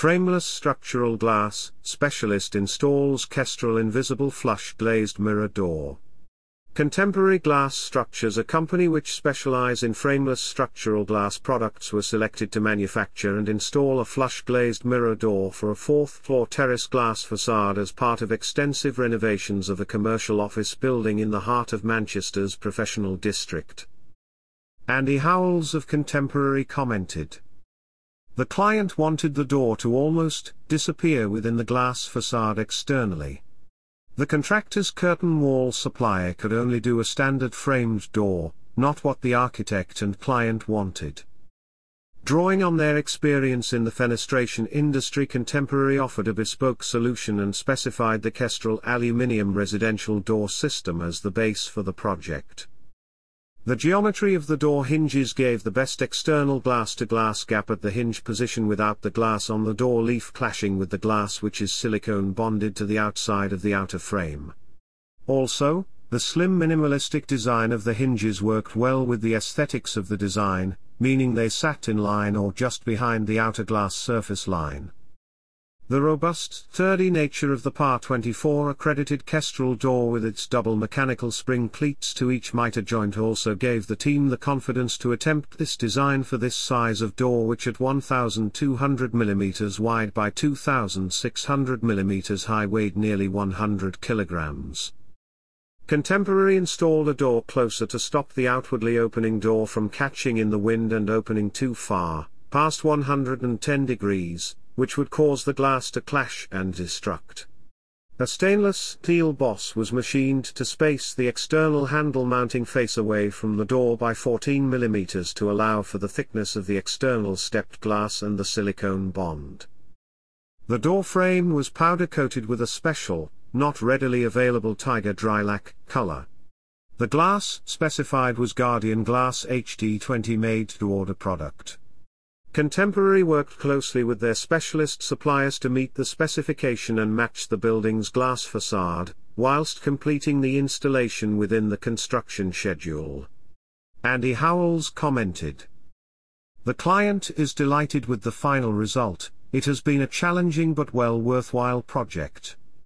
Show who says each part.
Speaker 1: Frameless structural glass specialist installs Kestrel invisible flush glazed mirror door. Contemporary Glass Structures, a company which specialize in frameless structural glass products, were selected to manufacture and install a flush glazed mirror door for a fourth-floor terrace glass facade as part of extensive renovations of a commercial office building in the heart of Manchester's professional district. Andy Howells of Contemporary commented, "The client wanted the door to almost disappear within the glass facade externally. The contractor's curtain wall supplier could only do a standard framed door, not what the architect and client wanted." Drawing on their experience in the fenestration industry, Contemporary offered a bespoke solution and specified the Kestrel aluminium residential door system as the base for the project. The geometry of the door hinges gave the best external glass-to-glass gap at the hinge position without the glass on the door leaf clashing with the glass, which is silicone bonded to the outside of the outer frame. Also, the slim minimalistic design of the hinges worked well with the aesthetics of the design, meaning they sat in line or just behind the outer glass surface line. The robust, sturdy nature of the PAR 24 accredited Kestrel door with its double mechanical spring cleats to each miter joint also gave the team the confidence to attempt this design for this size of door, which at 1,200 mm wide by 2,600 mm high weighed nearly 100 kilograms. Contemporary installed a door closer to stop the outwardly opening door from catching in the wind and opening too far, past 110 degrees, which would cause the glass to clash and destruct. A stainless steel boss was machined to space the external handle mounting face away from the door by 14 mm to allow for the thickness of the external stepped glass and the silicone bond. The door frame was powder coated with a special, not readily available tiger drylac color. The glass specified was Guardian Glass HD20 made-to-order product. Contemporary worked closely with their specialist suppliers to meet the specification and match the building's glass facade, whilst completing the installation within the construction schedule. Andy Howells commented, "The client is delighted with the final result. It has been a challenging but well worthwhile project.